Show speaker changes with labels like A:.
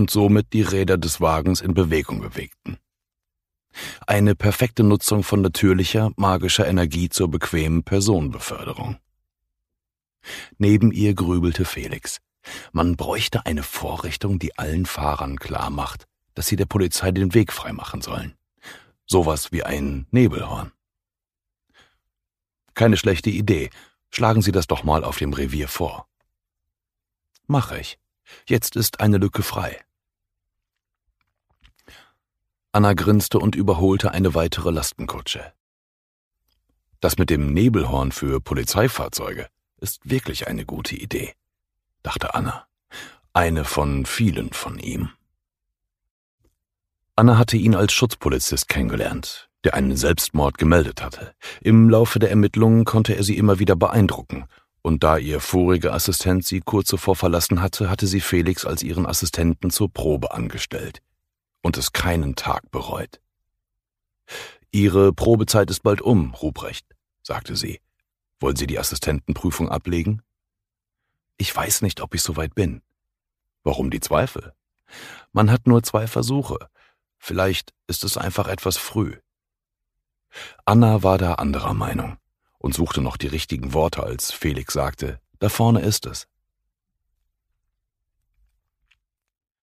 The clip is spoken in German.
A: und somit die Räder des Wagens in Bewegung bewegten. Eine perfekte Nutzung von natürlicher, magischer Energie zur bequemen Personenbeförderung. Neben ihr grübelte Felix. Man bräuchte eine Vorrichtung, die allen Fahrern klar macht, dass sie der Polizei den Weg freimachen sollen. Sowas wie ein Nebelhorn. Keine schlechte Idee. Schlagen Sie das doch mal auf dem Revier vor. Mache ich. Jetzt ist eine Lücke frei. Anna grinste und überholte eine weitere Lastenkutsche. Das mit dem Nebelhorn für Polizeifahrzeuge ist wirklich eine gute Idee, dachte Anna. Eine von vielen von ihm. Anna hatte ihn als Schutzpolizist kennengelernt, der einen Selbstmord gemeldet hatte. Im Laufe der Ermittlungen konnte er sie immer wieder beeindrucken, und da ihr voriger Assistent sie kurz zuvor verlassen hatte, hatte sie Felix als ihren Assistenten zur Probe angestellt und es keinen Tag bereut. »Ihre Probezeit ist bald um, Ruprecht«, sagte sie. »Wollen Sie die Assistentenprüfung ablegen?« »Ich weiß nicht, ob ich soweit bin.« »Warum die Zweifel?« »Man hat nur 2 Versuche. Vielleicht ist es einfach etwas früh.« Anna war da anderer Meinung und suchte noch die richtigen Worte, als Felix sagte, »Da vorne ist es.«